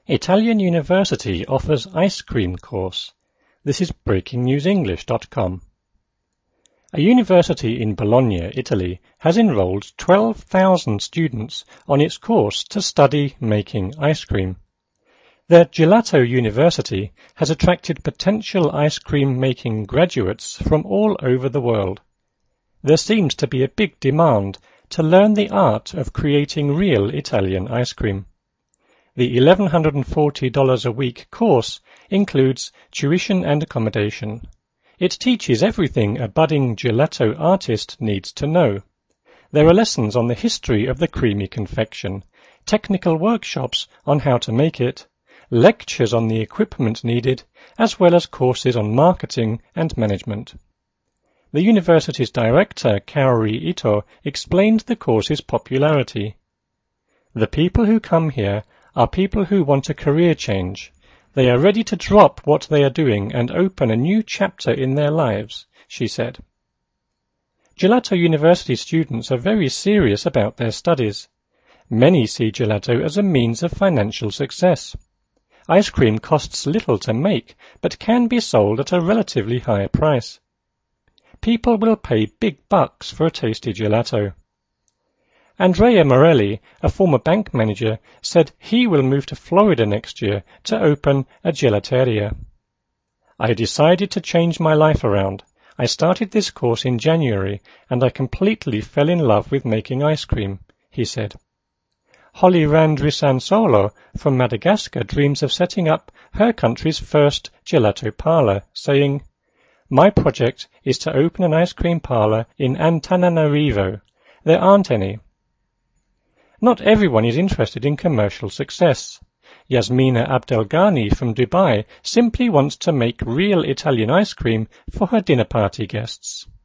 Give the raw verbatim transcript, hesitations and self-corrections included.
Italian University offers ice cream course. This is breaking news english dot com. A university in Bologna, Italy, has enrolled twelve thousand students on its course to study making ice cream. The Gelato University has attracted potential ice cream making graduates from all over the world. There seems to be a big demand to learn the art of creating real Italian ice cream. The eleven forty dollars a week course includes tuition and accommodation. It teaches everything a budding gelato artist needs to know. There are lessons on the history of the creamy confection, technical workshops on how to make it, lectures on the equipment needed, as well as courses on marketing and management. The university's director, Kaori Ito, explained the course's popularity. The people who come here are people who want a career change. They are ready to drop what they are doing and open a new chapter in their lives, she said. Gelato University students are very serious about their studies. Many see gelato as a means of financial success. Ice cream costs little to make, but can be sold at a relatively high price. People will pay big bucks for a tasty gelato. Andrea Morelli, a former bank manager, said he will move to Florida next year to open a gelateria. I decided to change my life around. I started this course in January, and I completely fell in love with making ice cream, he said. Holly Randrisansolo from Madagascar dreams of setting up her country's first gelato parlor, saying, "My project is to open an ice cream parlor in Antananarivo. There aren't any." Not everyone is interested in commercial success. Yasmina Abdelghani from Dubai simply wants to make real Italian ice cream for her dinner party guests.